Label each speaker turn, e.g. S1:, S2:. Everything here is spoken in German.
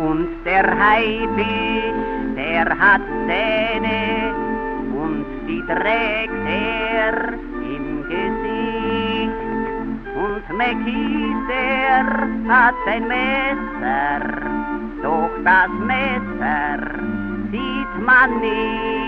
S1: Und der Haifisch, der hat Zähne und die trägt er im Gesicht. Und Mäckis, der hat ein Messer, doch das Messer sieht man nicht.